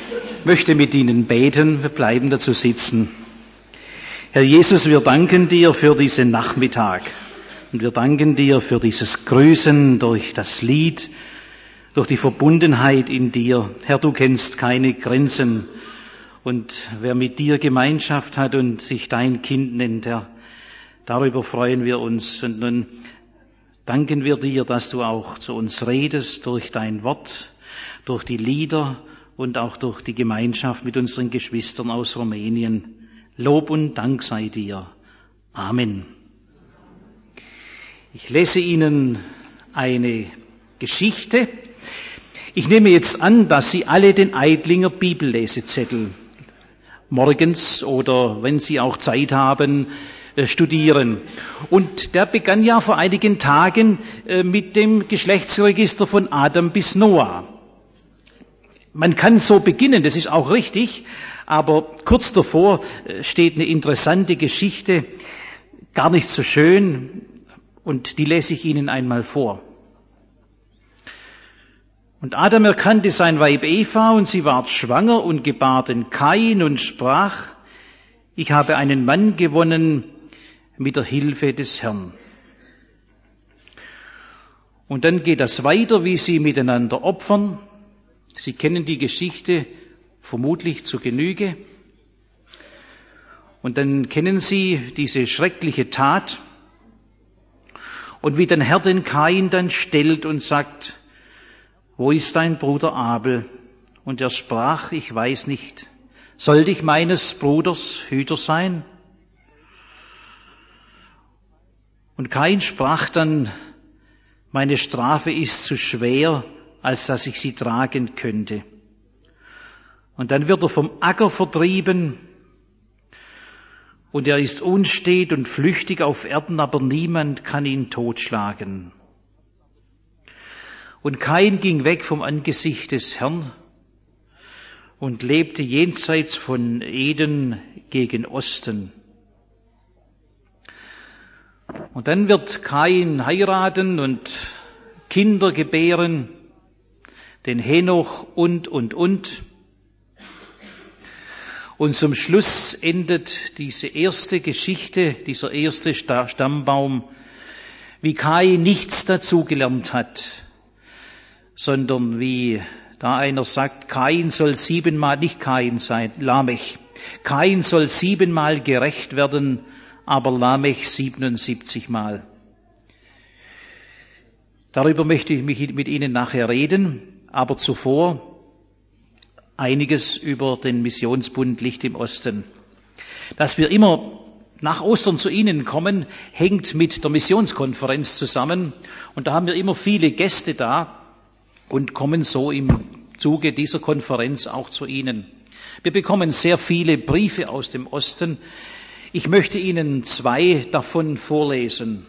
Ich möchte mit Ihnen beten, wir bleiben dazu sitzen. Herr Jesus, wir danken dir für diesen Nachmittag und wir danken dir für dieses Grüßen durch das Lied, durch die Verbundenheit in dir. Herr, du kennst keine Grenzen und wer mit dir Gemeinschaft hat und sich dein Kind nennt, Herr, darüber freuen wir uns und nun danken wir dir, dass du auch zu uns redest durch dein Wort, durch die Lieder und auch durch die Gemeinschaft mit unseren Geschwistern aus Rumänien. Lob und Dank sei dir. Amen. Ich lese Ihnen eine Geschichte. Ich nehme jetzt an, dass Sie alle den Eidlinger Bibellesezettel morgens oder wenn Sie auch Zeit haben, studieren. Und der begann ja vor einigen Tagen mit dem Geschlechtsregister von Adam bis Noah. Man kann so beginnen, das ist auch richtig, aber kurz davor steht eine interessante Geschichte, gar nicht so schön, und die lese ich Ihnen einmal vor. Und Adam erkannte sein Weib Eva, und sie ward schwanger und gebar den Kain und sprach, ich habe einen Mann gewonnen mit der Hilfe des Herrn. Und dann geht das weiter, wie sie miteinander opfern. Sie kennen die Geschichte vermutlich zu Genüge. Und dann kennen Sie diese schreckliche Tat. Und wie der Herr den Kain dann stellt und sagt, wo ist dein Bruder Abel? Und er sprach, ich weiß nicht. Sollte ich meines Bruders Hüter sein? Und Kain sprach dann, meine Strafe ist zu schwer, als dass ich sie tragen könnte. Und dann wird er vom Acker vertrieben und er ist unstet und flüchtig auf Erden, aber niemand kann ihn totschlagen. Und Kain ging weg vom Angesicht des Herrn und lebte jenseits von Eden gegen Osten. Und dann wird Kain heiraten und Kinder gebären, den Henoch und. Und zum Schluss endet diese erste Geschichte, dieser erste Stammbaum, wie Kain nichts dazugelernt hat, sondern wie da einer sagt, Kain soll 7-mal, nicht Kain sein, Lamech, Kain soll 7-mal gerecht werden, aber Lamech 77-mal. Darüber möchte ich mit Ihnen nachher reden. Aber zuvor einiges über den Missionsbund Licht im Osten. Dass wir immer nach Ostern zu Ihnen kommen, hängt mit der Missionskonferenz zusammen. Und da haben wir immer viele Gäste da und kommen so im Zuge dieser Konferenz auch zu Ihnen. Wir bekommen sehr viele Briefe aus dem Osten. Ich möchte Ihnen 2 davon vorlesen.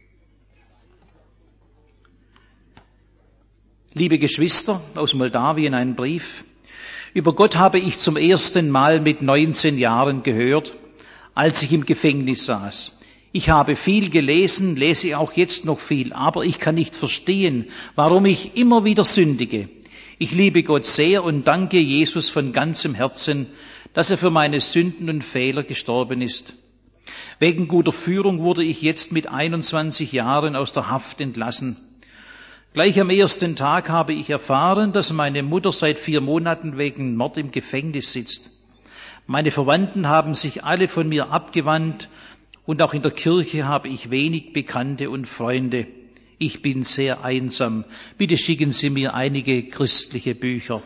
Liebe Geschwister, aus Moldawien ein Brief. Über Gott habe ich zum ersten Mal mit 19 Jahren gehört, als ich im Gefängnis saß. Ich habe viel gelesen, lese auch jetzt noch viel, aber ich kann nicht verstehen, warum ich immer wieder sündige. Ich liebe Gott sehr und danke Jesus von ganzem Herzen, dass er für meine Sünden und Fehler gestorben ist. Wegen guter Führung wurde ich jetzt mit 21 Jahren aus der Haft entlassen. Gleich am ersten Tag habe ich erfahren, dass meine Mutter seit 4 Monaten wegen Mord im Gefängnis sitzt. Meine Verwandten haben sich alle von mir abgewandt und auch in der Kirche habe ich wenig Bekannte und Freunde. Ich bin sehr einsam. Bitte schicken Sie mir einige christliche Bücher.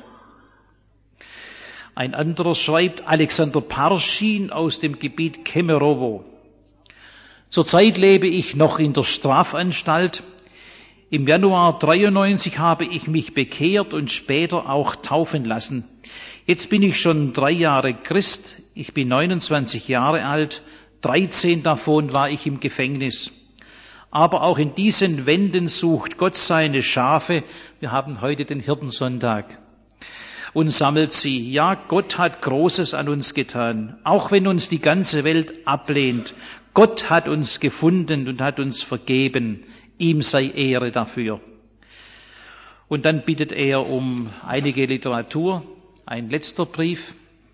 Ein anderer schreibt, Alexander Parschin aus dem Gebiet Kemerovo. Zurzeit lebe ich noch in der Strafanstalt. Im Januar 93 habe ich mich bekehrt und später auch taufen lassen. Jetzt bin ich schon 3 Jahre Christ. Ich bin 29 Jahre alt. 13 davon war ich im Gefängnis. Aber auch in diesen Wänden sucht Gott seine Schafe. Wir haben heute den Hirtensonntag. Und sammelt sie. Ja, Gott hat Großes an uns getan. Auch wenn uns die ganze Welt ablehnt. Gott hat uns gefunden und hat uns vergeben. Ihm sei Ehre dafür. Und dann bittet er um einige Literatur. ein letzter Brief.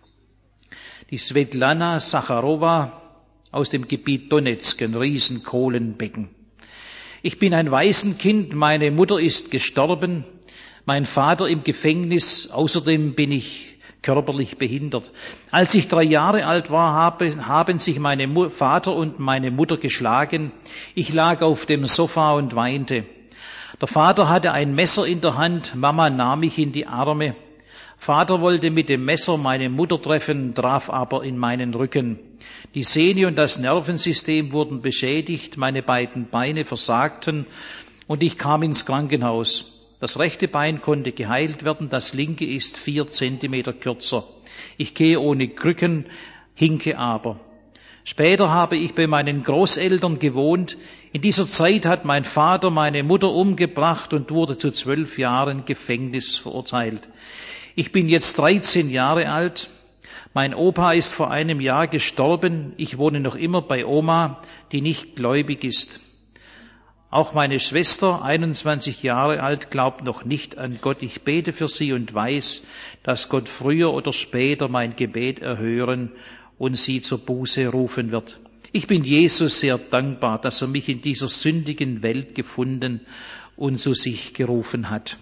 Die Svetlana Sacharowa aus dem Gebiet Donezk, ein Riesenkohlenbecken. Ich bin ein Waisenkind, meine Mutter ist gestorben, mein Vater im Gefängnis, außerdem bin ich körperlich behindert. Als ich 3 Jahre alt war, haben sich mein Vater und meine Mutter geschlagen. Ich lag auf dem Sofa und weinte. Der Vater hatte ein Messer in der Hand, Mama nahm mich in die Arme. Vater wollte mit dem Messer meine Mutter treffen, traf aber in meinen Rücken. Die Sehne und das Nervensystem wurden beschädigt, meine beiden Beine versagten und ich kam ins Krankenhaus. Das rechte Bein konnte geheilt werden, das linke ist 4 Zentimeter kürzer. Ich gehe ohne Krücken, hinke aber. Später habe ich bei meinen Großeltern gewohnt. In dieser Zeit hat mein Vater meine Mutter umgebracht und wurde zu 12 Jahren Gefängnis verurteilt. Ich bin jetzt 13 Jahre alt. Mein Opa ist vor einem Jahr gestorben. Ich wohne noch immer bei Oma, die nicht gläubig ist. Auch meine Schwester, 21 Jahre alt, glaubt noch nicht an Gott. Ich bete für sie und weiß, dass Gott früher oder später mein Gebet erhören und sie zur Buße rufen wird. Ich bin Jesus sehr dankbar, dass er mich in dieser sündigen Welt gefunden und zu sich gerufen hat.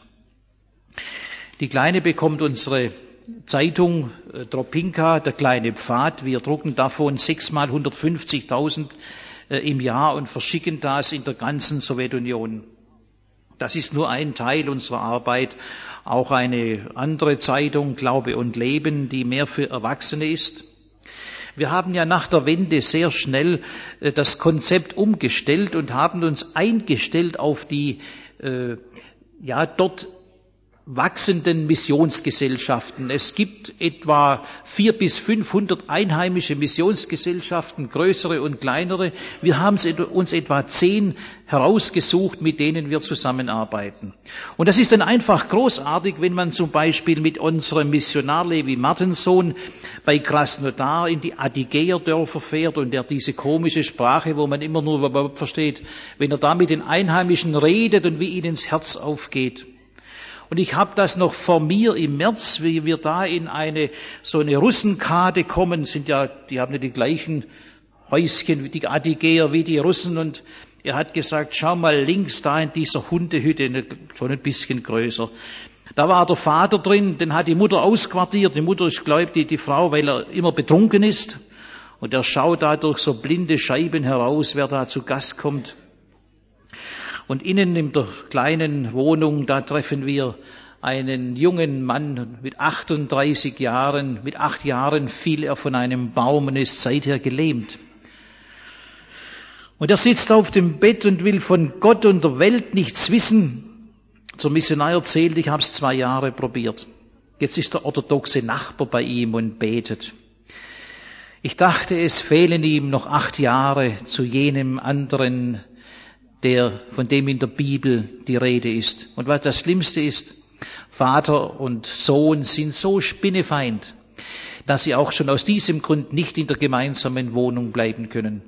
Die Kleine bekommt unsere Zeitung Tropinka, der kleine Pfad. Wir drucken davon 6-mal 150.000 im Jahr und verschicken das in der ganzen Sowjetunion. Das ist nur ein Teil unserer Arbeit. Auch eine andere Zeitung, Glaube und Leben, die mehr für Erwachsene ist. Wir haben ja nach der Wende sehr schnell das Konzept umgestellt und haben uns eingestellt auf die dort wachsenden Missionsgesellschaften. Es gibt etwa 400 bis 500 einheimische Missionsgesellschaften, größere und kleinere. Wir haben uns etwa 10 herausgesucht, mit denen wir zusammenarbeiten. Und das ist dann einfach großartig, wenn man zum Beispiel mit unserem Missionar Levi Martensohn bei Krasnodar in die Adygäer-Dörfer fährt und der diese komische Sprache, wo man immer nur versteht, wenn er da mit den Einheimischen redet und wie ihnen ins Herz aufgeht. Und ich habe das noch vor mir im März, wie wir da in so eine Russenkade kommen, die haben ja die gleichen Häuschen wie die Adygäer, wie die Russen. Und er hat gesagt, schau mal links da in dieser Hundehütte, schon ein bisschen größer. Da war der Vater drin, den hat die Mutter ausquartiert. Die Mutter ist gläubig, die Frau, weil er immer betrunken ist. Und er schaut da durch so blinde Scheiben heraus, wer da zu Gast kommt. Und innen in der kleinen Wohnung, da treffen wir einen jungen Mann mit 38 Jahren. Mit 8 Jahren fiel er von einem Baum und ist seither gelähmt. Und er sitzt auf dem Bett und will von Gott und der Welt nichts wissen. Zum Missionar erzählt, ich habe es 2 Jahre probiert. Jetzt ist der orthodoxe Nachbar bei ihm und betet. Ich dachte, es fehlen ihm noch 8 Jahre zu jenem anderen, von dem in der Bibel die Rede ist. Und was das Schlimmste ist, Vater und Sohn sind so spinnefeind, dass sie auch schon aus diesem Grund nicht in der gemeinsamen Wohnung bleiben können.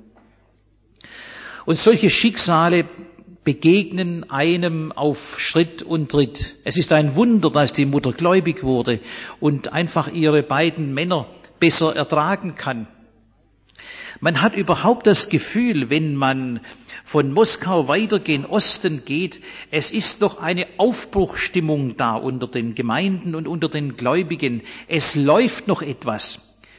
Und solche Schicksale begegnen einem auf Schritt und Tritt. Es ist ein Wunder, dass die Mutter gläubig wurde und einfach ihre beiden Männer besser ertragen kann. Man hat überhaupt das Gefühl, wenn man von Moskau weiter gen Osten geht, es ist doch eine Aufbruchsstimmung da unter den Gemeinden und unter den Gläubigen. Es läuft noch etwas.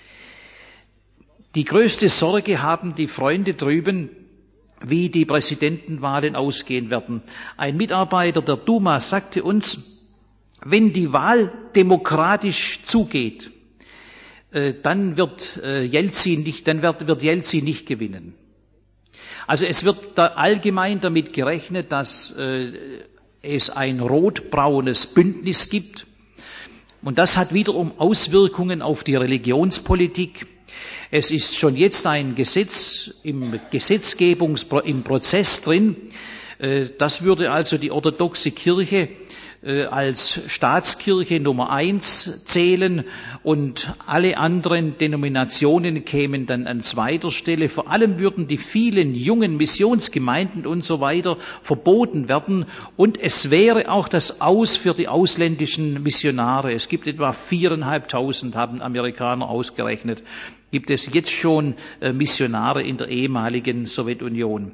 Die größte Sorge haben die Freunde drüben, wie die Präsidentenwahlen ausgehen werden. Ein Mitarbeiter der Duma sagte uns, wenn die Wahl demokratisch zugeht, dann wird Jelzin nicht gewinnen. Also es wird da allgemein damit gerechnet, dass es ein rot-braunes Bündnis gibt. Und das hat wiederum Auswirkungen auf die Religionspolitik. Es ist schon jetzt ein Gesetz im Prozess drin, Das würde also die orthodoxe Kirche als Staatskirche Nummer 1 zählen und alle anderen Denominationen kämen dann an zweiter Stelle. Vor allem würden die vielen jungen Missionsgemeinden und so weiter verboten werden und es wäre auch das Aus für die ausländischen Missionare. Es gibt etwa 4.500, haben Amerikaner ausgerechnet, gibt es jetzt schon Missionare in der ehemaligen Sowjetunion.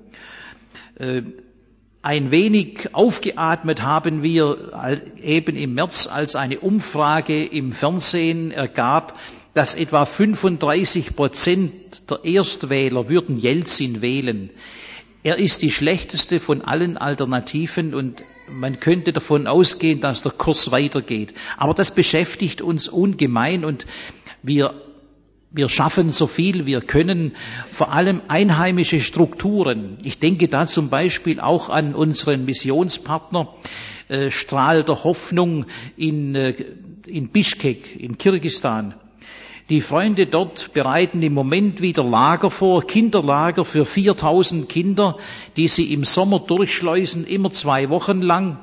Ein wenig aufgeatmet haben wir eben im März, als eine Umfrage im Fernsehen ergab, dass etwa 35% der Erstwähler würden Jelzin wählen. Er ist die schlechteste von allen Alternativen und man könnte davon ausgehen, dass der Kurs weitergeht. Aber das beschäftigt uns ungemein und wir schaffen so viel wir können, vor allem einheimische Strukturen. Ich denke da zum Beispiel auch an unseren Missionspartner Strahl der Hoffnung in Bischkek, in Kirgisistan. Die Freunde dort bereiten im Moment wieder Lager vor, Kinderlager für 4.000 Kinder, die sie im Sommer durchschleusen, immer 2 Wochen lang.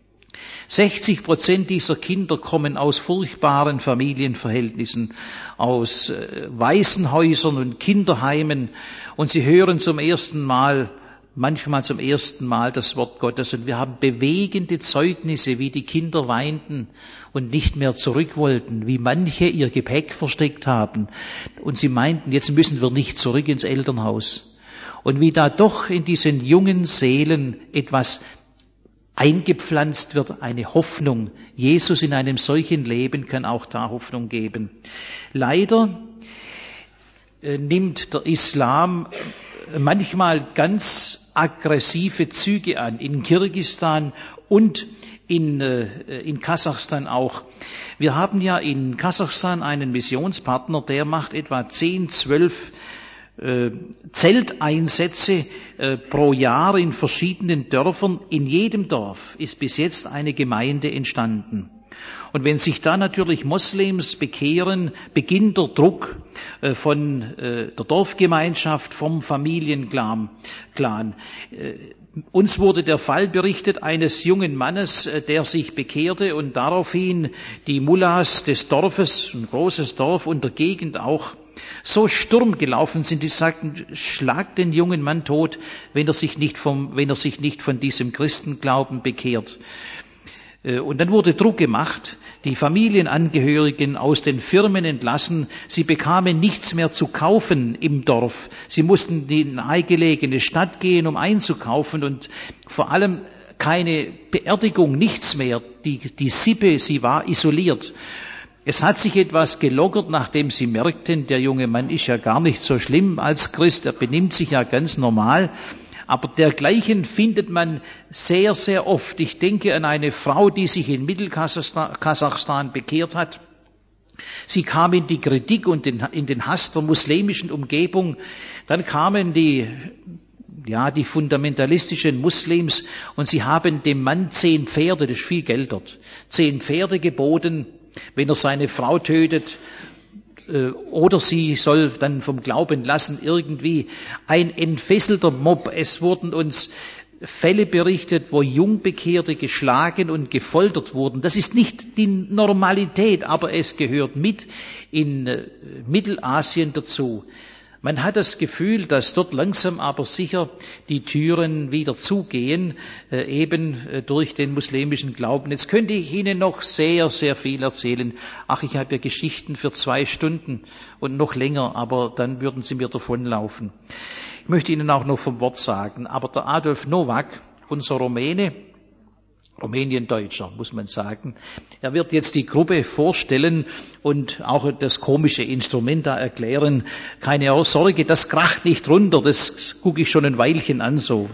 60% dieser Kinder kommen aus furchtbaren Familienverhältnissen, aus Waisenhäusern und Kinderheimen und sie hören manchmal zum ersten Mal das Wort Gottes und wir haben bewegende Zeugnisse, wie die Kinder weinten und nicht mehr zurück wollten, wie manche ihr Gepäck versteckt haben und sie meinten, jetzt müssen wir nicht zurück ins Elternhaus. Und wie da doch in diesen jungen Seelen etwas eingepflanzt wird, eine Hoffnung. Jesus in einem solchen Leben kann auch da Hoffnung geben. Leider nimmt der Islam manchmal ganz aggressive Züge an, in Kirgisistan und in Kasachstan auch. Wir haben ja in Kasachstan einen Missionspartner, der macht etwa 10, 12 Zelteinsätze pro Jahr in verschiedenen Dörfern. In jedem Dorf ist bis jetzt eine Gemeinde entstanden. Und wenn sich da natürlich Moslems bekehren, beginnt der Druck von der Dorfgemeinschaft, vom Familienclan. Uns wurde der Fall berichtet eines jungen Mannes, der sich bekehrte und daraufhin die Mullahs des Dorfes, ein großes Dorf und der Gegend auch, so Sturm gelaufen sind, die sagten, schlag den jungen Mann tot, wenn er sich nicht von diesem Christenglauben bekehrt. Und dann wurde Druck gemacht, die Familienangehörigen aus den Firmen entlassen, sie bekamen nichts mehr zu kaufen im Dorf. Sie mussten in die nahegelegene Stadt gehen, um einzukaufen und vor allem keine Beerdigung, nichts mehr. Die Sippe, sie war isoliert. Es hat sich etwas gelockert, nachdem sie merkten, der junge Mann ist ja gar nicht so schlimm als Christ, er benimmt sich ja ganz normal. Aber dergleichen findet man sehr, sehr oft. Ich denke an eine Frau, die sich in Mittelkasachstan bekehrt hat. Sie kam in die Kritik und in den Hass der muslimischen Umgebung. Dann kamen die fundamentalistischen Muslims und sie haben dem Mann 10 Pferde, das ist viel Geld dort, 10 Pferde geboten, wenn er seine Frau tötet, oder sie soll dann vom Glauben lassen, irgendwie ein entfesselter Mob. Es wurden uns Fälle berichtet, wo Jungbekehrte geschlagen und gefoltert wurden. Das ist nicht die Normalität, aber es gehört mit in Mittelasien dazu. Man hat das Gefühl, dass dort langsam aber sicher die Türen wieder zugehen, eben durch den muslimischen Glauben. Jetzt könnte ich Ihnen noch sehr, sehr viel erzählen. Ich habe ja Geschichten für 2 Stunden und noch länger, aber dann würden Sie mir davonlaufen. Ich möchte Ihnen auch noch vom Wort sagen, aber der Adolf Novak, unser Rumänien-Deutscher, muss man sagen. Er wird jetzt die Gruppe vorstellen und auch das komische Instrument da erklären. Keine Sorge, das kracht nicht runter, das gucke ich schon ein Weilchen an so.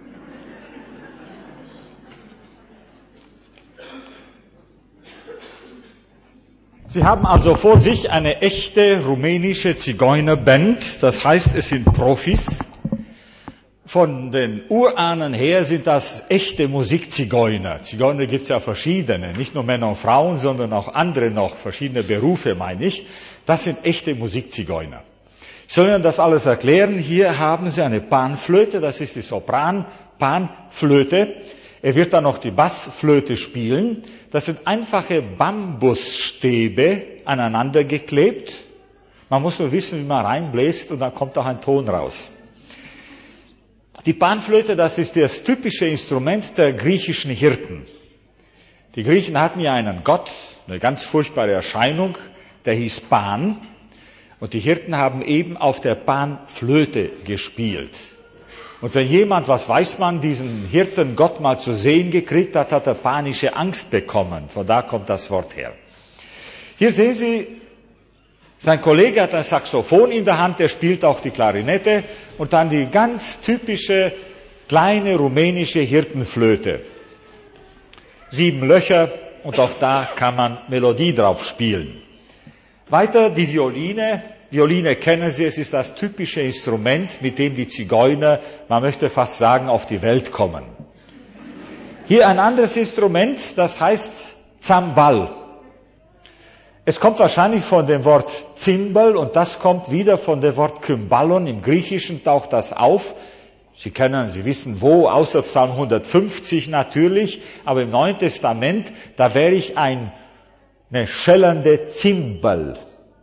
Sie haben also vor sich eine echte rumänische Zigeunerband, das heißt, es sind Profis. Von den Urahnen her sind das echte Musikzigeuner. Zigeuner gibt es ja verschiedene, nicht nur Männer und Frauen, sondern auch andere noch, verschiedene Berufe meine ich. Das sind echte Musikzigeuner. Ich soll Ihnen das alles erklären. Hier haben Sie eine Panflöte, das ist die Sopran. Panflöte. Er wird dann noch die Bassflöte spielen. Das sind einfache Bambusstäbe aneinander geklebt. Man muss nur wissen, wie man reinbläst und dann kommt auch ein Ton raus. Die Panflöte, das ist das typische Instrument der griechischen Hirten. Die Griechen hatten ja einen Gott, eine ganz furchtbare Erscheinung, der hieß Pan. Und die Hirten haben eben auf der Panflöte gespielt. Und wenn jemand, was weiß man, diesen Hirtengott mal zu sehen gekriegt hat, hat er panische Angst bekommen. Von da kommt das Wort her. Hier sehen Sie, sein Kollege hat ein Saxophon in der Hand, der spielt auch die Klarinette und dann die ganz typische kleine rumänische Hirtenflöte. 7 Löcher und auch da kann man Melodie drauf spielen. Weiter die Violine. Violine kennen Sie, es ist das typische Instrument, mit dem die Zigeuner, man möchte fast sagen, auf die Welt kommen. Hier ein anderes Instrument, das heißt Zambal. Es kommt wahrscheinlich von dem Wort Zimbel und das kommt wieder von dem Wort Kymballon. Im Griechischen taucht das auf. Sie wissen wo, außer Psalm 150 natürlich, aber im Neuen Testament, da wäre ich eine schellernde Zimbel.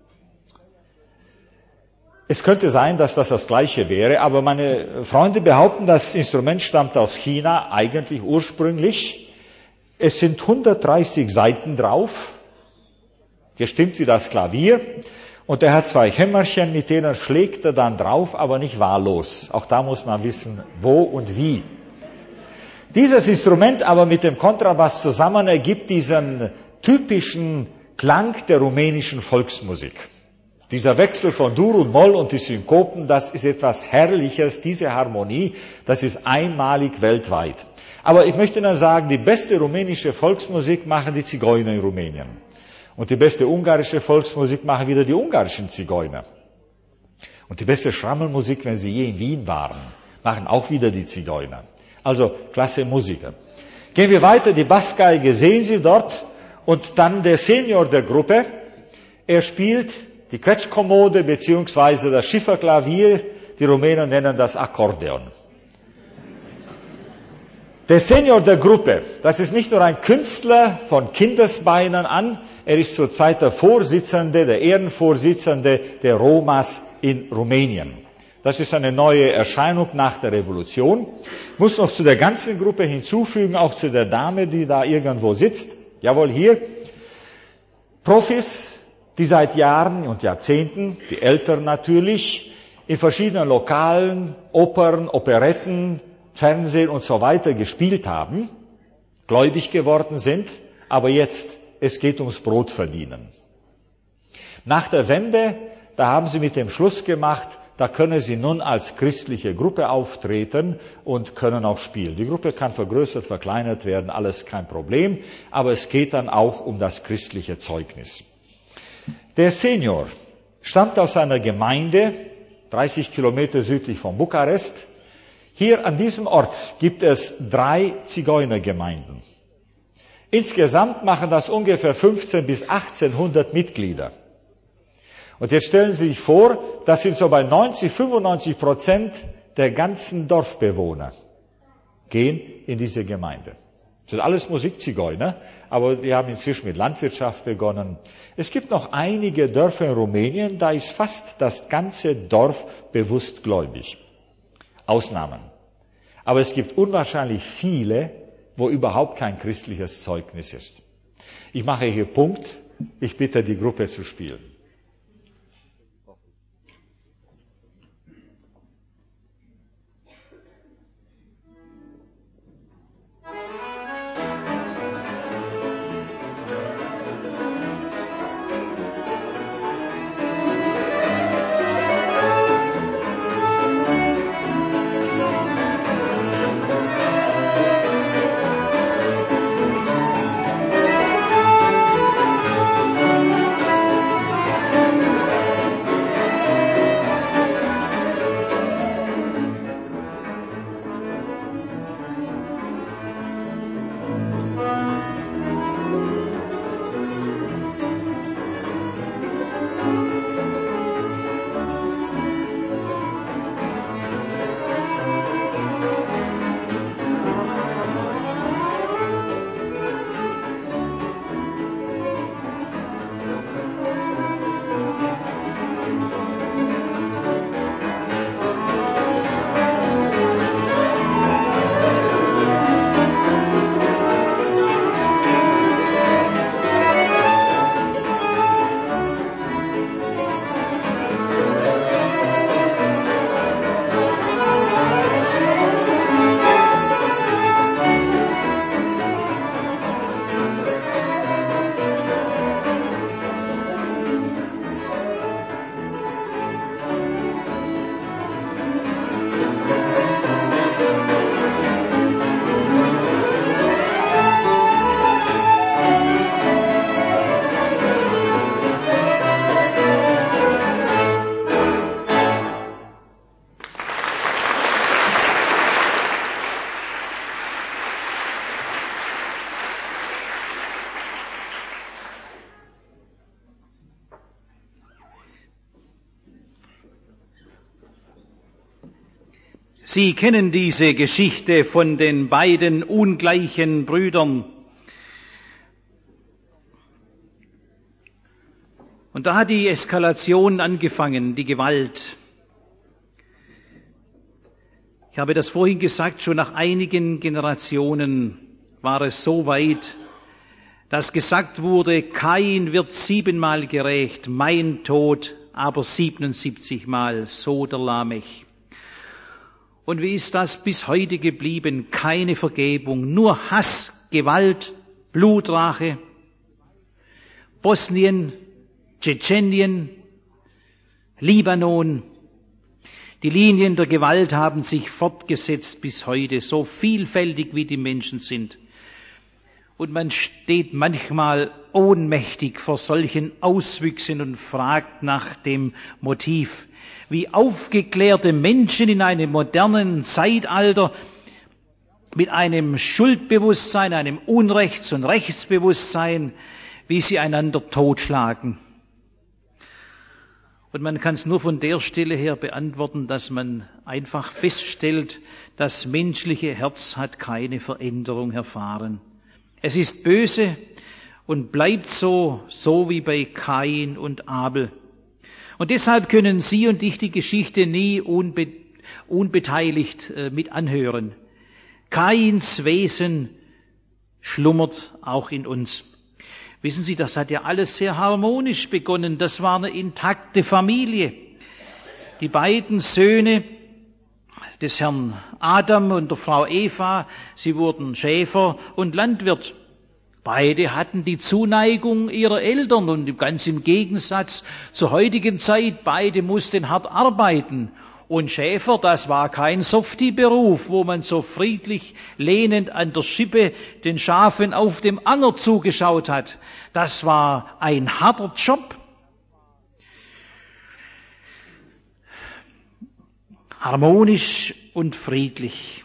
Es könnte sein, dass das Gleiche wäre, aber meine Freunde behaupten, das Instrument stammt aus China, eigentlich ursprünglich. Es sind 130 Saiten drauf, gestimmt wie das Klavier, und er hat 2 Hämmerchen, mit denen schlägt er dann drauf, aber nicht wahllos. Auch da muss man wissen, wo und wie. Dieses Instrument aber mit dem Kontrabass zusammen ergibt diesen typischen Klang der rumänischen Volksmusik. Dieser Wechsel von Dur und Moll und die Synkopen, das ist etwas Herrliches, diese Harmonie, das ist einmalig weltweit. Aber ich möchte Ihnen sagen, die beste rumänische Volksmusik machen die Zigeuner in Rumänien. Und die beste ungarische Volksmusik machen wieder die ungarischen Zigeuner. Und die beste Schrammelmusik, wenn Sie je in Wien waren, machen auch wieder die Zigeuner. Also klasse Musiker. Gehen wir weiter, die Bassgeige sehen Sie dort und dann der Senior der Gruppe. Er spielt die Quetschkommode beziehungsweise das Schifferklavier, die Rumänen nennen das Akkordeon. Der Senior der Gruppe, das ist nicht nur ein Künstler von Kindesbeinen an, er ist zurzeit der Vorsitzende, der Ehrenvorsitzende der Romas in Rumänien. Das ist eine neue Erscheinung nach der Revolution. Ich muss noch zu der ganzen Gruppe hinzufügen, auch zu der Dame, die da irgendwo sitzt. Jawohl, hier. Profis, die seit Jahren und Jahrzehnten, die Älteren natürlich, in verschiedenen Lokalen, Opern, Operetten, Fernsehen und so weiter gespielt haben, gläubig geworden sind, aber jetzt, es geht ums Brotverdienen. Nach der Wende, da haben sie mit dem Schluss gemacht, da können sie nun als christliche Gruppe auftreten und können auch spielen. Die Gruppe kann vergrößert, verkleinert werden, alles kein Problem, aber es geht dann auch um das christliche Zeugnis. Der Senior stammt aus einer Gemeinde, 30 Kilometer südlich von Bukarest. Hier an diesem Ort gibt es 3 Zigeunergemeinden. Insgesamt machen das ungefähr 15 bis 1800 Mitglieder. Und jetzt stellen Sie sich vor, das sind so bei 95% der ganzen Dorfbewohner gehen in diese Gemeinde. Das sind alles Musikzigeuner, aber die haben inzwischen mit Landwirtschaft begonnen. Es gibt noch einige Dörfer in Rumänien, da ist fast das ganze Dorf bewusst gläubig. Ausnahmen. Aber es gibt unwahrscheinlich viele, wo überhaupt kein christliches Zeugnis ist. Ich mache hier Punkt. Ich bitte die Gruppe zu spielen. Sie kennen diese Geschichte von den beiden ungleichen Brüdern. Und da hat die Eskalation angefangen, die Gewalt. Ich habe das vorhin gesagt, schon nach einigen Generationen war es so weit, dass gesagt wurde, Kain wird 7-mal gerächt, mein Tod aber 77-mal, so der Lamech. Und wie ist das bis heute geblieben? Keine Vergebung, nur Hass, Gewalt, Blutrache. Bosnien, Tschetschenien, Libanon. Die Linien der Gewalt haben sich fortgesetzt bis heute, so vielfältig wie die Menschen sind. Und man steht manchmal ohnmächtig vor solchen Auswüchsen und fragt nach dem Motiv. Wie aufgeklärte Menschen in einem modernen Zeitalter mit einem Schuldbewusstsein, einem Unrechts- und Rechtsbewusstsein, wie sie einander totschlagen. Und man kann es nur von der Stelle her beantworten, dass man einfach feststellt, das menschliche Herz hat keine Veränderung erfahren. Es ist böse und bleibt so wie bei Kain und Abel. Und deshalb können Sie und ich die Geschichte nie unbeteiligt mit anhören. Kains Wesen schlummert auch in uns. Wissen Sie, das hat ja alles sehr harmonisch begonnen. Das war eine intakte Familie. Die beiden Söhne des Herrn Adam und der Frau Eva, sie wurden Schäfer und Landwirt. Beide hatten die Zuneigung ihrer Eltern und ganz im Gegensatz zur heutigen Zeit, beide mussten hart arbeiten. Und Schäfer, das war kein Softie-Beruf, wo man so friedlich lehnend an der Schippe den Schafen auf dem Anger zugeschaut hat. Das war ein harter Job. Harmonisch und friedlich.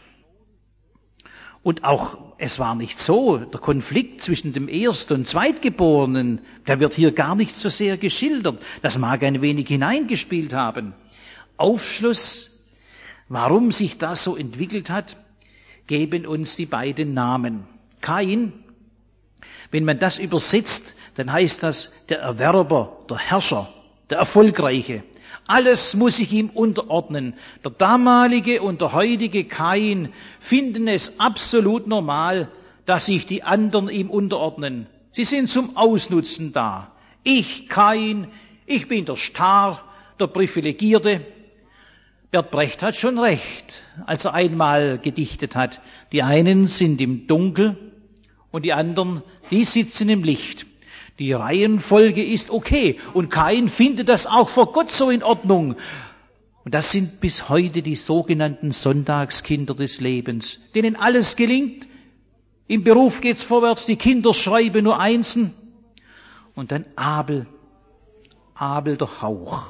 Und auch, es war nicht so, der Konflikt zwischen dem Erst- und Zweitgeborenen, der wird hier gar nicht so sehr geschildert. Das mag ein wenig hineingespielt haben. Aufschluss, warum sich das so entwickelt hat, geben uns die beiden Namen. Kain, wenn man das übersetzt, dann heißt das der Erwerber, der Herrscher, der Erfolgreiche. Alles muss sich ihm unterordnen. Der damalige und der heutige Kain finden es absolut normal, dass sich die anderen ihm unterordnen. Sie sind zum Ausnutzen da. Ich, Kain, ich bin der Star, der Privilegierte. Bert Brecht hat schon recht, als er einmal gedichtet hat. Die einen sind im Dunkel und die anderen, die sitzen im Licht. Die Reihenfolge ist okay und Kain findet das auch vor Gott so in Ordnung. Und das sind bis heute die sogenannten Sonntagskinder des Lebens, denen alles gelingt. Im Beruf geht's vorwärts, die Kinder schreiben nur Einsen. Und dann Abel der Hauch.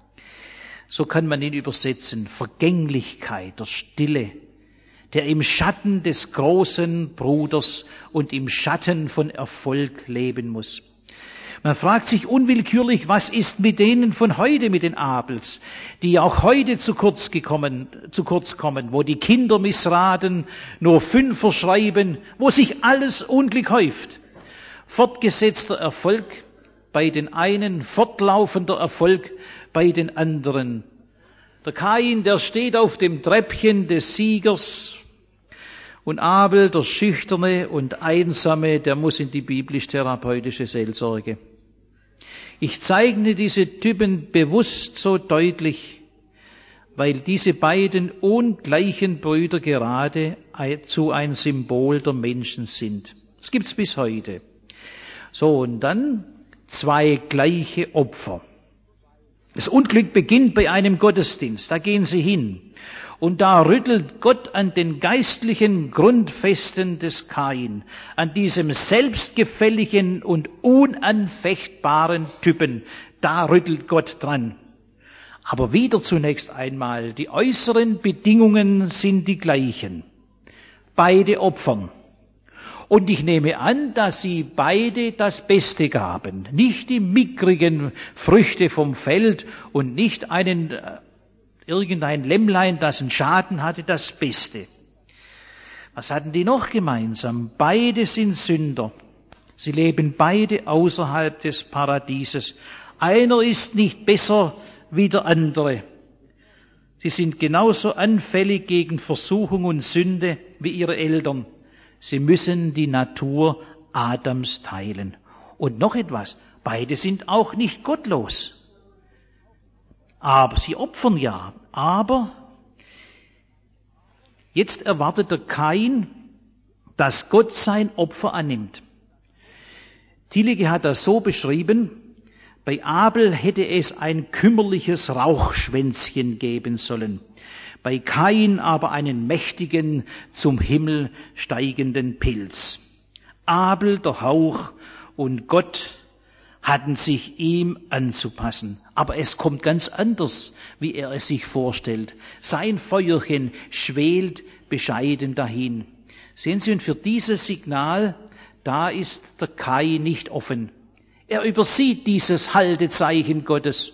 So kann man ihn übersetzen. Vergänglichkeit, der Stille, der im Schatten des großen Bruders und im Schatten von Erfolg leben muss. Man fragt sich unwillkürlich, was ist mit denen von heute, mit den Abels, die auch heute zu kurz kommen, wo die Kinder missraten, nur Fünfer schreiben, wo sich alles Unglück häuft. Fortgesetzter Erfolg bei den einen, fortlaufender Erfolg bei den anderen. Der Kain, der steht auf dem Treppchen des Siegers, und Abel, der Schüchterne und Einsame, der muss in die biblisch-therapeutische Seelsorge. Ich zeichne diese Typen bewusst so deutlich, weil diese beiden ungleichen Brüder geradezu ein Symbol der Menschen sind. Das gibt's bis heute. So, und dann 2 gleiche Opfer. Das Unglück beginnt bei einem Gottesdienst, da gehen sie hin. Und da rüttelt Gott an den geistlichen Grundfesten des Kain, an diesem selbstgefälligen und unanfechtbaren Typen, da rüttelt Gott dran. Aber wieder zunächst einmal, die äußeren Bedingungen sind die gleichen. Beide opfern. Und ich nehme an, dass sie beide das Beste gaben, nicht die mickrigen Früchte vom Feld und nicht einen irgendein Lämmlein, das einen Schaden hatte, das Beste. Was hatten die noch gemeinsam? Beide sind Sünder. Sie leben beide außerhalb des Paradieses. Einer ist nicht besser wie der andere. Sie sind genauso anfällig gegen Versuchung und Sünde wie ihre Eltern. Sie müssen die Natur Adams teilen. Und noch etwas, beide sind auch nicht gottlos. Aber sie opfern ja. Aber jetzt erwartet der Kain, dass Gott sein Opfer annimmt. Thielicke hat das so beschrieben: Bei Abel hätte es ein kümmerliches Rauchschwänzchen geben sollen, bei Kain aber einen mächtigen, zum Himmel steigenden Pilz. Abel, der Hauch, und Gott hatten sich ihm anzupassen. Aber es kommt ganz anders, wie er es sich vorstellt. Sein Feuerchen schwelt bescheiden dahin. Sehen Sie, und für dieses Signal, da ist der Kain nicht offen. Er übersieht dieses Haltezeichen Gottes.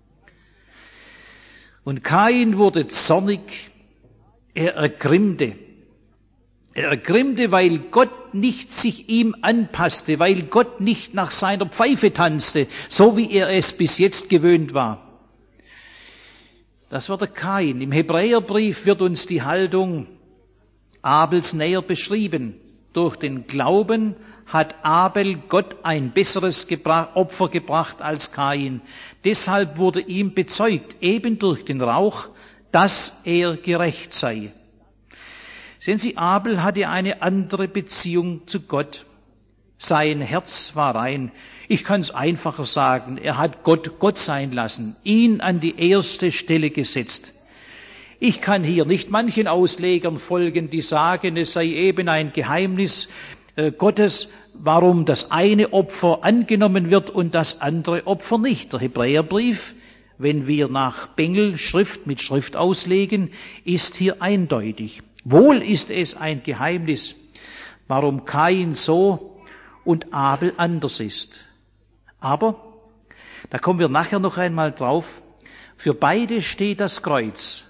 Und Kain wurde zornig, er ergrimmte. Er ergrimmte, weil Gott nicht sich ihm anpasste, weil Gott nicht nach seiner Pfeife tanzte, so wie er es bis jetzt gewöhnt war. Das war der Kain. Im Hebräerbrief wird uns die Haltung Abels näher beschrieben. Durch den Glauben hat Abel Gott ein besseres Opfer gebracht als Kain. Deshalb wurde ihm bezeugt, eben durch den Rauch, dass er gerecht sei. Sehen Sie, Abel hatte eine andere Beziehung zu Gott. Sein Herz war rein. Ich kann es einfacher sagen, er hat Gott sein lassen, ihn an die erste Stelle gesetzt. Ich kann hier nicht manchen Auslegern folgen, die sagen, es sei eben ein Geheimnis Gottes, warum das eine Opfer angenommen wird und das andere Opfer nicht. Der Hebräerbrief, wenn wir nach Bengel Schrift mit Schrift auslegen, ist hier eindeutig. Wohl ist es ein Geheimnis, warum Kain so und Abel anders ist. Aber, da kommen wir nachher noch einmal drauf, für beide steht das Kreuz.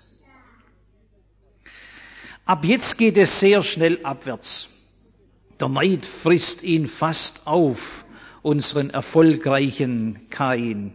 Ab jetzt geht es sehr schnell abwärts. Der Neid frisst ihn fast auf, unseren erfolgreichen Kain.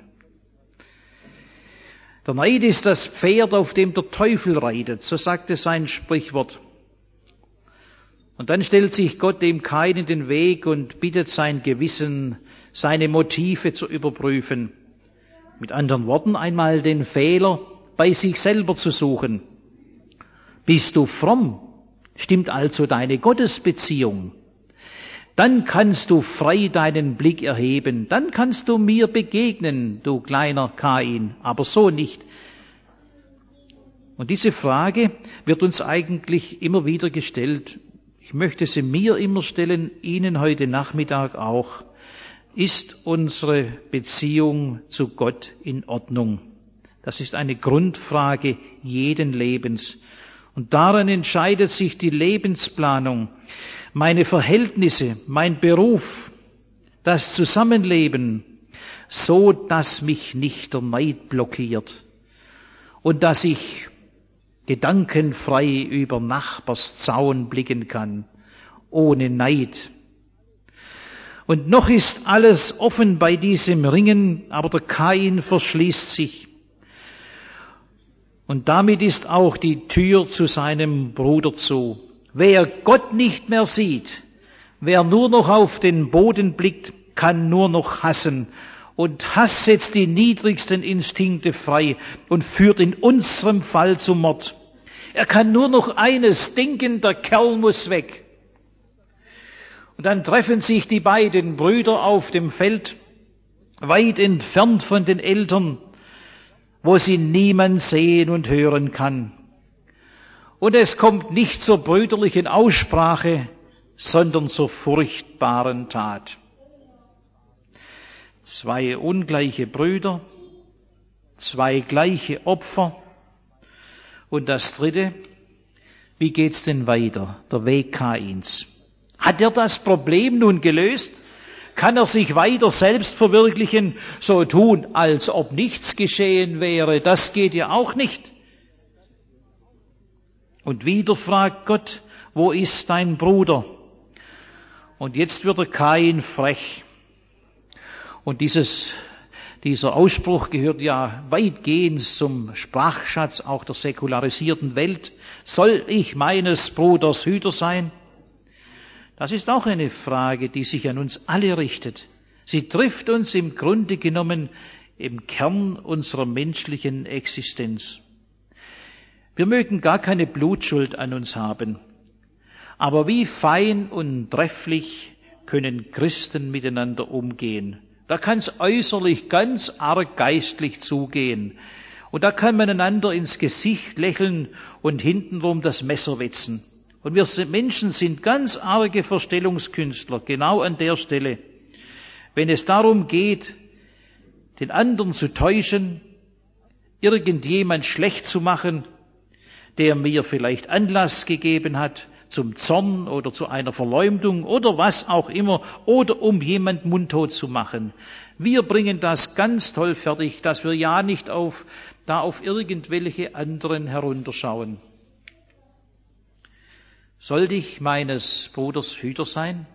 Der Neid ist das Pferd, auf dem der Teufel reitet, so sagt es ein Sprichwort. Und dann stellt sich Gott dem Kain in den Weg und bittet sein Gewissen, seine Motive zu überprüfen. Mit anderen Worten, einmal den Fehler bei sich selber zu suchen. Bist du fromm? Stimmt also deine Gottesbeziehung? Dann kannst du frei deinen Blick erheben, dann kannst du mir begegnen, du kleiner Kain, aber so nicht. Und diese Frage wird uns eigentlich immer wieder gestellt. Ich möchte sie mir immer stellen, Ihnen heute Nachmittag auch. Ist unsere Beziehung zu Gott in Ordnung? Das ist eine Grundfrage jeden Lebens. Und daran entscheidet sich die Lebensplanung. Meine Verhältnisse, mein Beruf, das Zusammenleben, so dass mich nicht der Neid blockiert und dass ich gedankenfrei über Nachbars Zaun blicken kann, ohne Neid. Und noch ist alles offen bei diesem Ringen, aber der Kain verschließt sich. Und damit ist auch die Tür zu seinem Bruder zu. Wer Gott nicht mehr sieht, wer nur noch auf den Boden blickt, kann nur noch hassen. Und Hass setzt die niedrigsten Instinkte frei und führt in unserem Fall zum Mord. Er kann nur noch eines denken, der Kerl muss weg. Und dann treffen sich die beiden Brüder auf dem Feld, weit entfernt von den Eltern, wo sie niemand sehen und hören kann. Und es kommt nicht zur brüderlichen Aussprache, sondern zur furchtbaren Tat. Zwei ungleiche Brüder, zwei gleiche Opfer. Und das dritte, wie geht's denn weiter? Der Weg Kains. Hat er das Problem nun gelöst? Kann er sich weiter selbst verwirklichen, so tun, als ob nichts geschehen wäre? Das geht ja auch nicht. Und wieder fragt Gott, wo ist dein Bruder? Und jetzt wird der Kain frech. Und dieser Ausspruch gehört ja weitgehend zum Sprachschatz auch der säkularisierten Welt. Soll ich meines Bruders Hüter sein? Das ist auch eine Frage, die sich an uns alle richtet. Sie trifft uns im Grunde genommen im Kern unserer menschlichen Existenz. Wir mögen gar keine Blutschuld an uns haben. Aber wie fein und trefflich können Christen miteinander umgehen? Da kann es äußerlich ganz arg geistlich zugehen. Und da kann man einander ins Gesicht lächeln und hintenrum das Messer wetzen. Und wir Menschen sind ganz arge Verstellungskünstler, genau an der Stelle. Wenn es darum geht, den anderen zu täuschen, irgendjemand schlecht zu machen, der mir vielleicht Anlass gegeben hat zum Zorn oder zu einer Verleumdung oder was auch immer, oder um jemand mundtot zu machen. Wir bringen das ganz toll fertig, dass wir ja nicht auf irgendwelche anderen herunterschauen. Sollte ich meines Bruders Hüter sein?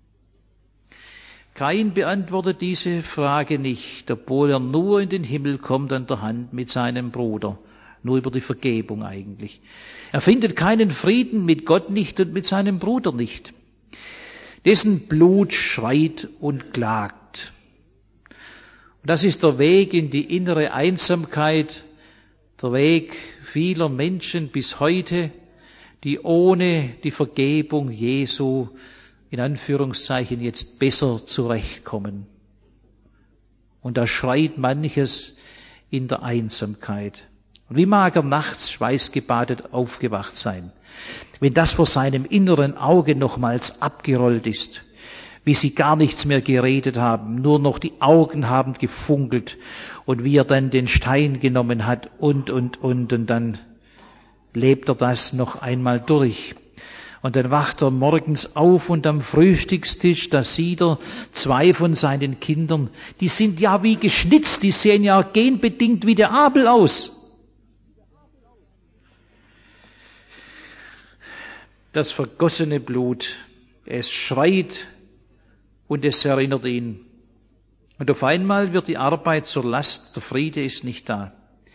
Kain beantwortet diese Frage nicht, obwohl er nur in den Himmel kommt an der Hand mit seinem Bruder. Nur über die Vergebung eigentlich. Er findet keinen Frieden mit Gott nicht und mit seinem Bruder nicht. Dessen Blut schreit und klagt. Und das ist der Weg in die innere Einsamkeit, der Weg vieler Menschen bis heute, die ohne die Vergebung Jesu in Anführungszeichen jetzt besser zurechtkommen. Und da schreit manches in der Einsamkeit. Und wie mag er nachts schweißgebadet aufgewacht sein, wenn das vor seinem inneren Auge nochmals abgerollt ist, wie sie gar nichts mehr geredet haben, nur noch die Augen haben gefunkelt und wie er dann den Stein genommen hat und dann lebt er das noch einmal durch. Und dann wacht er morgens auf und am Frühstückstisch, da sieht er 2 von seinen Kindern, die sind ja wie geschnitzt, die sehen ja genbedingt wie der Abel aus. Das vergossene Blut, es schreit und es erinnert ihn. Und auf einmal wird die Arbeit zur Last, der Friede ist nicht da.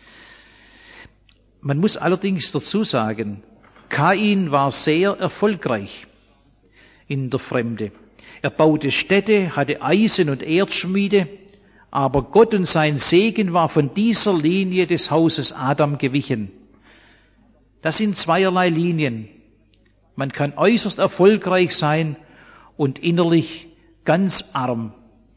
Man muss allerdings dazu sagen, Kain war sehr erfolgreich in der Fremde. Er baute Städte, hatte Eisen- und Erzschmiede, aber Gott und sein Segen war von dieser Linie des Hauses Adam gewichen. Das sind zweierlei Linien. Man kann äußerst erfolgreich sein und innerlich ganz arm.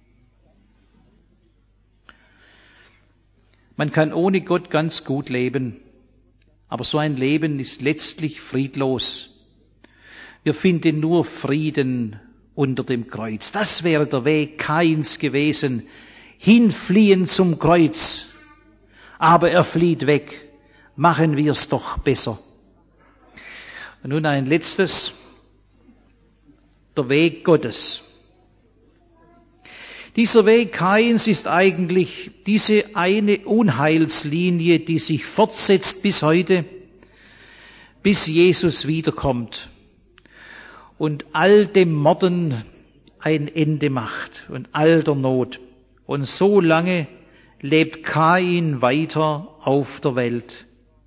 Man kann ohne Gott ganz gut leben, aber so ein Leben ist letztlich friedlos. Wir finden nur Frieden unter dem Kreuz. Das wäre der Weg Kains gewesen, hinfliehen zum Kreuz. Aber er flieht weg. Machen wir es doch besser. Und nun ein letztes, der Weg Gottes. Dieser Weg Kains ist eigentlich diese eine Unheilslinie, die sich fortsetzt bis heute, bis Jesus wiederkommt und all dem Morden ein Ende macht und all der Not. Und so lange lebt Kain weiter auf der Welt.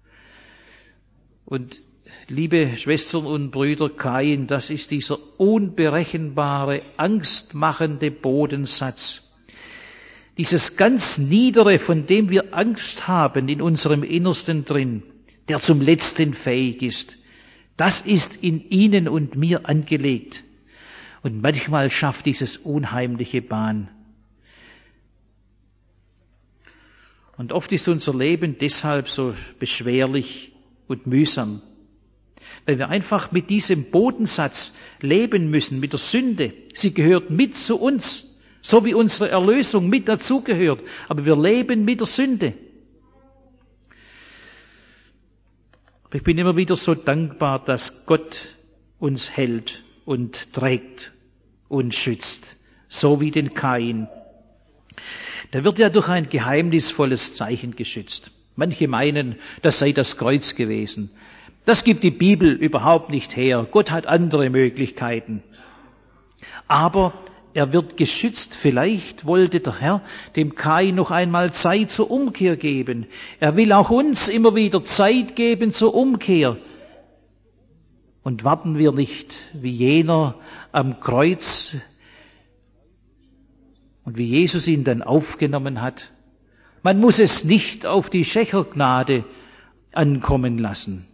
Und liebe Schwestern und Brüder, Kain, das ist dieser unberechenbare, angstmachende Bodensatz. Dieses ganz Niedere, von dem wir Angst haben in unserem Innersten drin, der zum Letzten fähig ist, das ist in Ihnen und mir angelegt. Und manchmal schafft dieses unheimliche Bahn. Und oft ist unser Leben deshalb so beschwerlich und mühsam. Weil wir einfach mit diesem Bodensatz leben müssen, mit der Sünde. Sie gehört mit zu uns, so wie unsere Erlösung mit dazugehört. Aber wir leben mit der Sünde. Ich bin immer wieder so dankbar, dass Gott uns hält und trägt und schützt, so wie den Kain. Der wird ja durch ein geheimnisvolles Zeichen geschützt. Manche meinen, das sei das Kreuz gewesen. Das gibt die Bibel überhaupt nicht her. Gott hat andere Möglichkeiten. Aber er wird geschützt. Vielleicht wollte der Herr dem Kain noch einmal Zeit zur Umkehr geben. Er will auch uns immer wieder Zeit geben zur Umkehr. Und warten wir nicht wie jener am Kreuz und wie Jesus ihn dann aufgenommen hat. Man muss es nicht auf die Schächergnade ankommen lassen.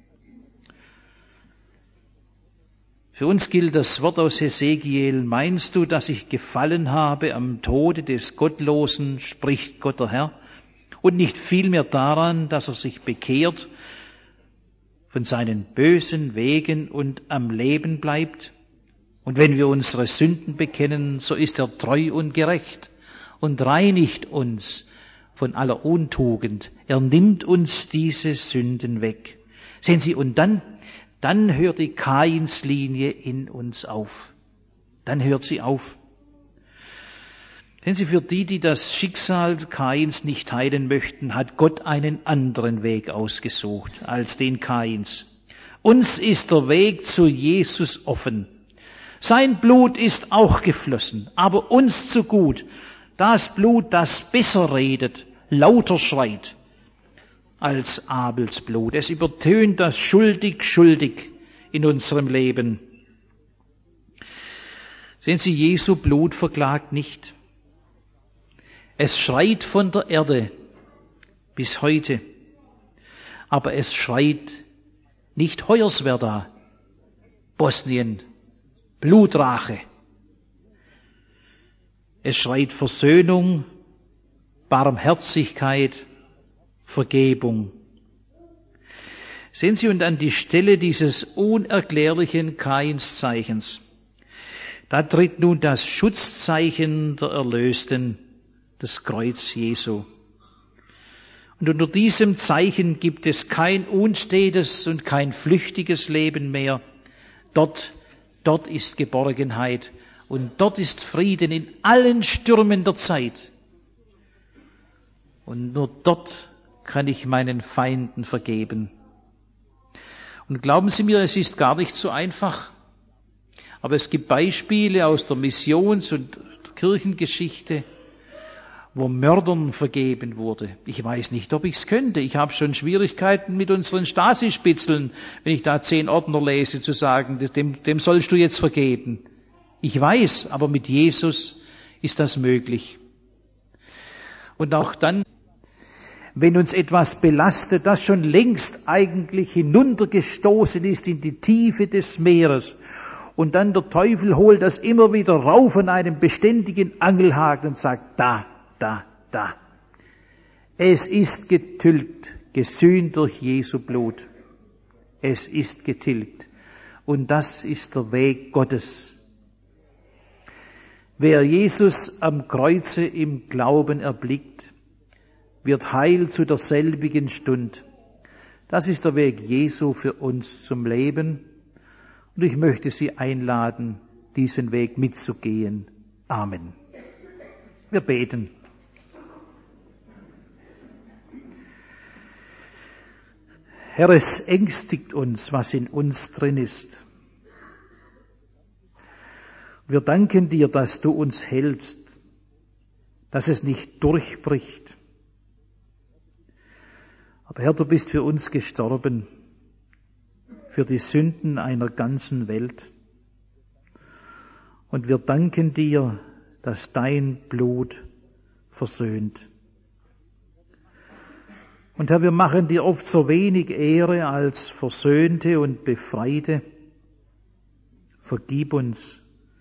Für uns gilt das Wort aus Hesekiel: Meinst du, dass ich gefallen habe am Tode des Gottlosen, spricht Gott der Herr, und nicht vielmehr daran, dass er sich bekehrt von seinen bösen Wegen und am Leben bleibt? Und wenn wir unsere Sünden bekennen, so ist er treu und gerecht und reinigt uns von aller Untugend. Er nimmt uns diese Sünden weg. Sehen Sie, und dann hört die Kainslinie in uns auf. Dann hört sie auf. Denn Sie, für die das Schicksal Kains nicht teilen möchten, hat Gott einen anderen Weg ausgesucht als den Kains. Uns ist der Weg zu Jesus offen. Sein Blut ist auch geflossen, aber uns zu gut. Das Blut, das besser redet, lauter schreit als Abels Blut. Es übertönt das schuldig in unserem Leben. Sehen Sie, Jesu Blut verklagt nicht. Es schreit von der Erde bis heute, aber es schreit nicht Hoyerswerda, Bosnien, Blutrache. Es schreit Versöhnung, Barmherzigkeit, Vergebung. Sehen Sie, und an die Stelle dieses unerklärlichen Kainszeichens, da tritt nun das Schutzzeichen der Erlösten, das Kreuz Jesu. Und unter diesem Zeichen gibt es kein unstetes und kein flüchtiges Leben mehr. Dort ist Geborgenheit und dort ist Frieden in allen Stürmen der Zeit. Und nur dort kann ich meinen Feinden vergeben. Und glauben Sie mir, es ist gar nicht so einfach. Aber es gibt Beispiele aus der Missions- und der Kirchengeschichte, wo Mördern vergeben wurde. Ich weiß nicht, ob ich es könnte. Ich habe schon Schwierigkeiten mit unseren Stasi-Spitzeln, wenn ich da 10 Ordner lese, zu sagen, dem sollst du jetzt vergeben. Ich weiß, aber mit Jesus ist das möglich. Und auch dann, wenn uns etwas belastet, das schon längst eigentlich hinuntergestoßen ist in die Tiefe des Meeres, und dann der Teufel holt das immer wieder rauf an einem beständigen Angelhaken und sagt, da. Es ist getilgt, gesühnt durch Jesu Blut. Es ist getilgt. Und das ist der Weg Gottes. Wer Jesus am Kreuze im Glauben erblickt, wird heil zu derselbigen Stund. Das ist der Weg Jesu für uns zum Leben. Und ich möchte Sie einladen, diesen Weg mitzugehen. Amen. Wir beten. Herr, es ängstigt uns, was in uns drin ist. Wir danken dir, dass du uns hältst, dass es nicht durchbricht. Aber Herr, du bist für uns gestorben, für die Sünden einer ganzen Welt. Und wir danken dir, dass dein Blut versöhnt. Und Herr, wir machen dir oft so wenig Ehre als Versöhnte und Befreite. Vergib uns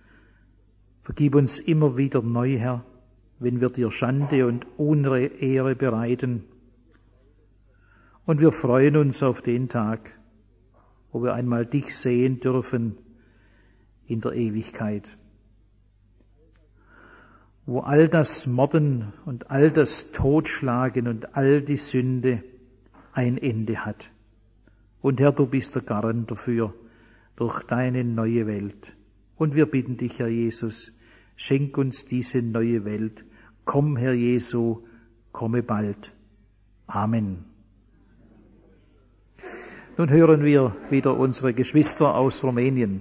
immer wieder neu, Herr, wenn wir dir Schande und Unehre bereiten. Und wir freuen uns auf den Tag, wo wir einmal dich sehen dürfen in der Ewigkeit. Wo all das Morden und all das Totschlagen und all die Sünde ein Ende hat. Und Herr, du bist der Garant dafür, durch deine neue Welt. Und wir bitten dich, Herr Jesus, schenk uns diese neue Welt. Komm, Herr Jesu, komme bald. Amen. Nun hören wir wieder unsere Geschwister aus Rumänien.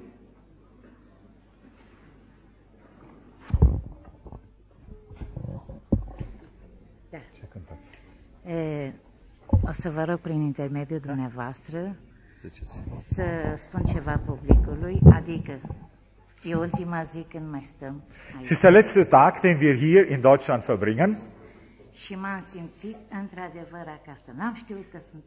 O să vă rog prin intermediul dumneavoastră să spun ceva publicului, adică e ultima zi când mai stăm aici. Es ist der letzte Tag, den wir hier in Deutschland verbringen. Și m-am simțit într-adevăr acasă. N-am știut că sunt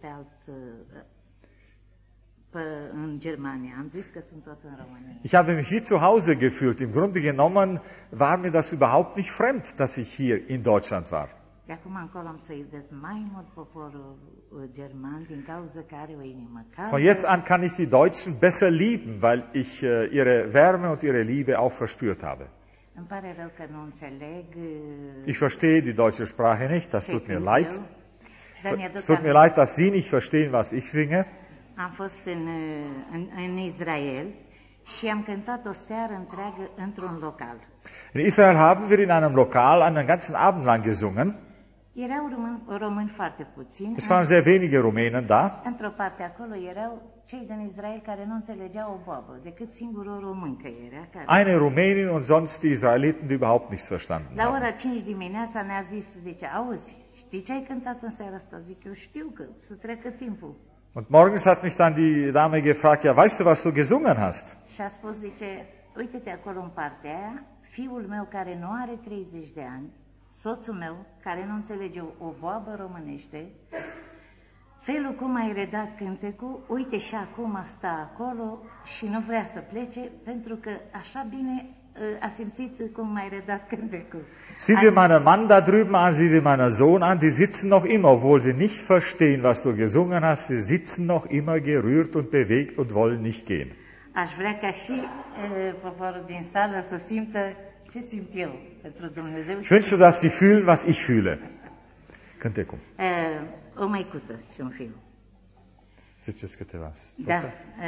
în Germania. Am zis că sunt tot în România. Ich habe mich wie zu Hause gefühlt. Im Grunde genommen war mir das überhaupt nicht fremd, dass ich hier in Deutschland war. De acum încolo am să iubesc mai mult poporul german din cauza că are o inimă caldă. Von jetzt an kann ich die Deutschen besser lieben, weil ich ihre Wärme und ihre Liebe auch verspürt habe. Îmi pare rău că nu înțeleg. Ich verstehe die deutsche Sprache nicht, das tut mir leid. Es tut mir leid, dass Sie nicht verstehen, was ich singe. Am fost în Israel și am cântat o seară întreagă într-un local. In Israel haben wir in einem Lokal einen ganzen Abend lang gesungen. Erau români foarte puțini. Es waren sehr wenige Rumänen da. Într-o parte acolo erau cei din Israel care nu înțelegeau o boabă, decât singurul român că era. Eine Rumänin und sonst die Israeliten, die überhaupt nichts verstanden La haben. ora 5 dimineața ne-a zis, zice, auzi, știi ce ai cântat în seara asta? Zic, eu știu că să treacă timpul. Und morgens hat mich dann die Dame gefragt, ja, weißt du, was du gesungen hast? Și a spus, zice, uite-te acolo în partea aia, fiul meu care nu are 30 de ani, soțul meu care nu înțelege o boabă românește, felul cum ai redat cântecul, uite și acum stă acolo și nu vrea să plece pentru că așa bine a simțit cum ai redat cântecul. Sieh dir meinen Mann da drüben an, sieh dir meinen Sohn an, die sitzen noch immer, obwohl sie nicht verstehen, was du gesungen hast, sie sitzen noch immer gerührt und bewegt und wollen nicht gehen. Aș vrea ca și poporul din sală să simtă ce simt eu pentru Dumnezeu. Ich wünsche, dass sie fühlen, was ich fühle. Cântecul. O măicuță și un fiu. Ziceți câteva. Da.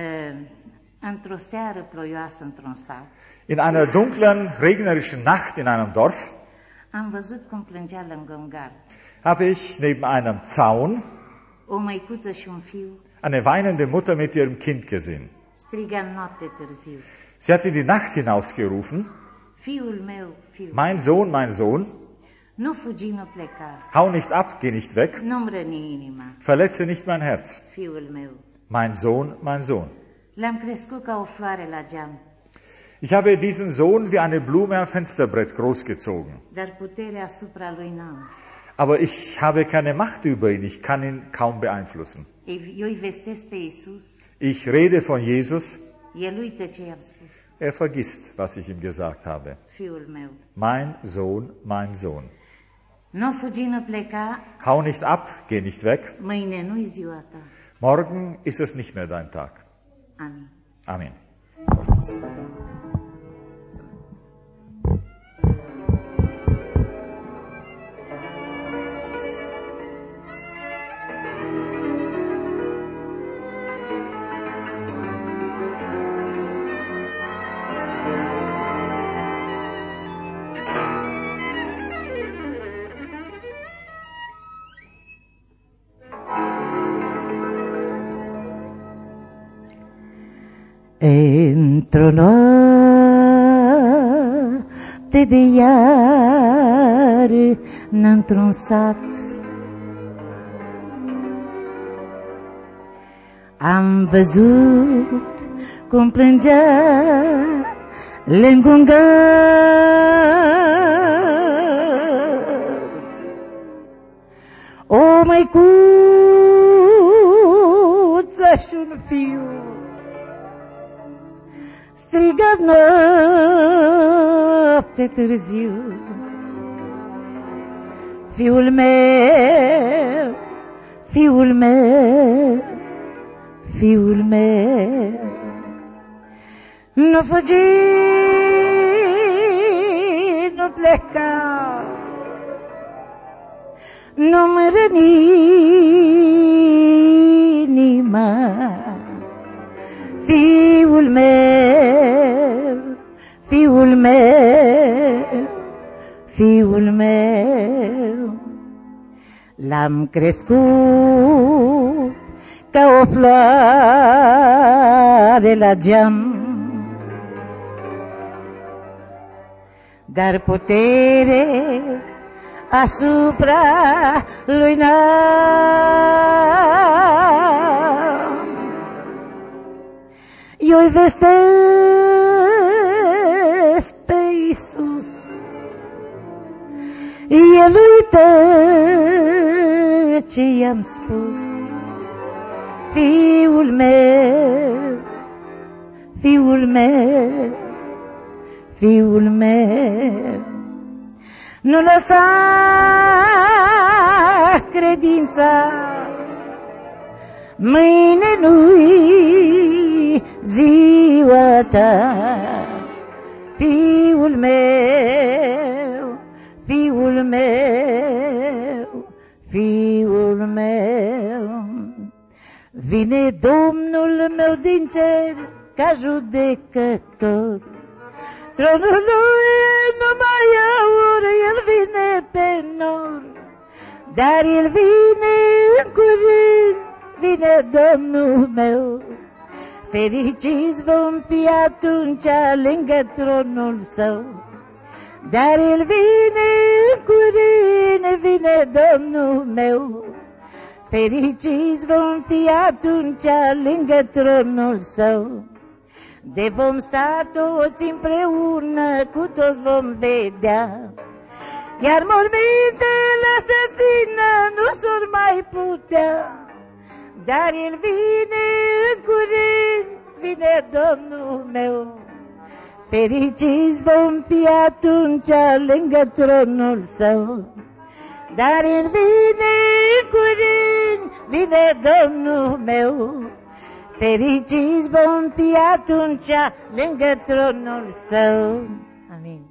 Într-o seară ploioasă într-un sat. In einer dunklen, regnerischen Nacht in einem Dorf Am văzut cum plângea lângă un gard. habe ich neben einem Zaun O măicuță și un fiu. eine weinende Mutter mit ihrem Kind gesehen. Striga în noapte târziu. Sie hat in die Nacht hinausgerufen, Fiul meu, fiul. mein Sohn, Nu fugi, nu pleca. hau nicht ab, geh nicht weg, Nu-mi răni inima. verletze nicht mein Herz. Fiul meu. Mein Sohn. L-am crescut ca o floare la geam. Ich habe diesen Sohn wie eine Blume am Fensterbrett großgezogen. Dar puterea asupra lui n-am. Aber ich habe keine Macht über ihn, ich kann ihn kaum beeinflussen. Eu îi vestesc pe Iisus. Ich rede von Jesus, El uită ce i-am spus. er vergisst, was ich ihm gesagt habe. Fiul meu. Mein Sohn. Nu fugi, nu pleca. Hau nicht ab, geh nicht weg. Mâine nu-i ziua ta. Morgen ist es nicht mehr dein Tag. Amin. Amen. Într-o noapte de iară, într-un sat, am văzut cum plângea lângă un gard o măicuță și un fiu. Striga noapte târziu, fiul meu, fiul meu, fiul meu. Nu fugi, nu pleca, nu-mi răni inima. Fiul meu, fiul meu, fiul meu, l-am crescut ca o floare la geam. Dar putere asupra lui n-am. Eu-i vestesc pe Iisus, El uită ce i-am spus. Fiul meu, fiul meu, fiul meu, nu lăsa credința, mâine nu-i ziua ta. Fiul meu, fiul meu, fiul meu, vine Domnul meu din cer ca judecător. Tronul lui nu mai aur, El vine pe nor, dar El vine în curând, vine Domnul meu. Fericiți vom fi atunci lângă tronul Său, dar El vine în curând, vine Domnul meu. Fericiți vom fi atunci lângă tronul Său, de vom sta toți împreună, cu toți vom vedea. Iar mormintele să țină nu s-or mai putea, dar El vine în curând, vine Domnul meu. Fericiți vom fi atunci lângă tronul Său, dar El vine în curând, vine Domnul meu. Fericiți vom fi atunci lângă tronul Său. Amin.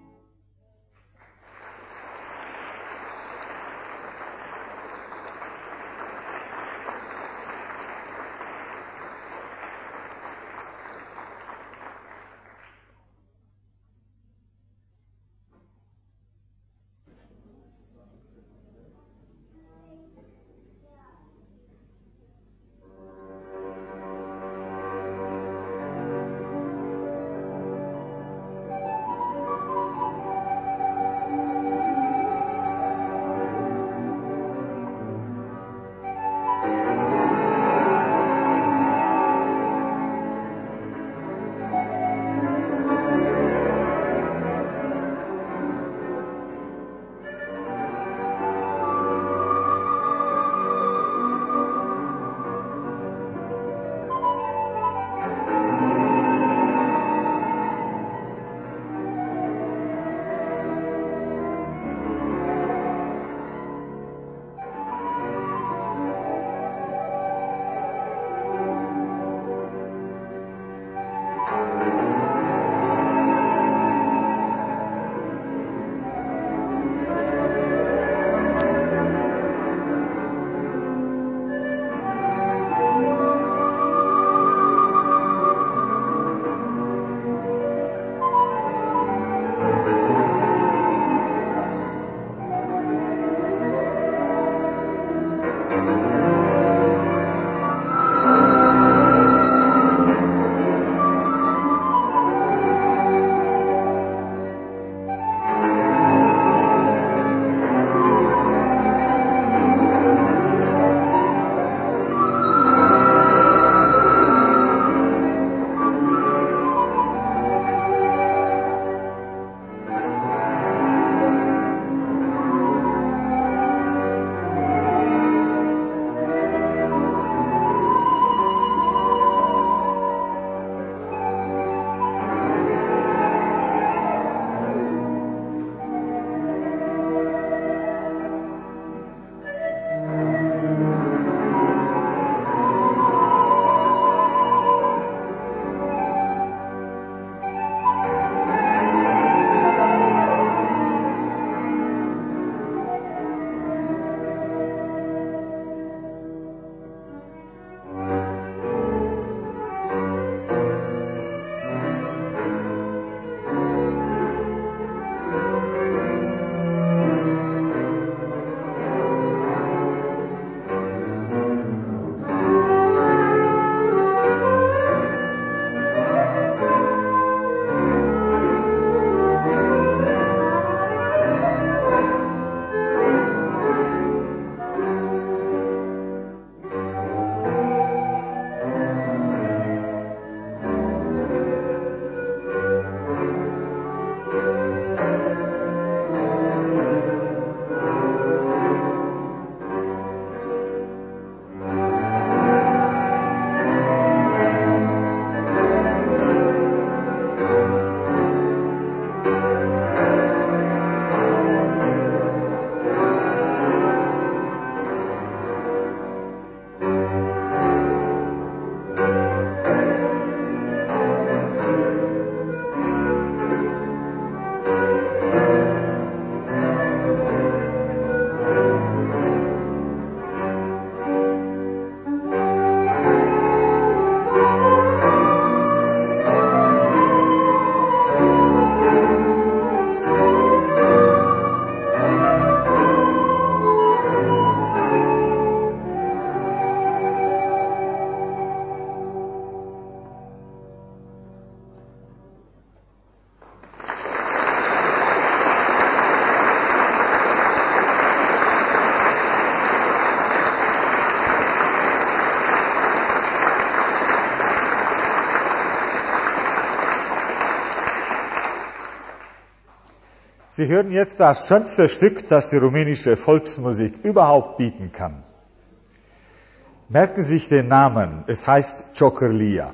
Sie hören jetzt das schönste Stück, das die rumänische Volksmusik überhaupt bieten kann. Merken Sie sich den Namen. Es heißt Ciocărlia.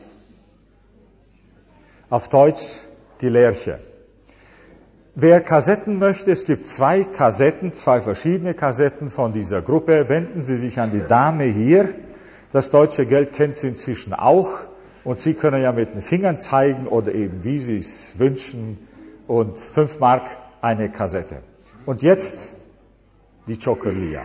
Auf Deutsch die Lerche. Wer Kassetten möchte, es gibt 2 Kassetten, 2 verschiedene Kassetten von dieser Gruppe. Wenden Sie sich an die Dame hier. Das deutsche Geld kennt sie inzwischen auch. Und Sie können ja mit den Fingern zeigen oder eben, wie Sie es wünschen. Und 5 Mark eine Kassette. Und jetzt die Ciocărlia.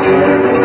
Amen.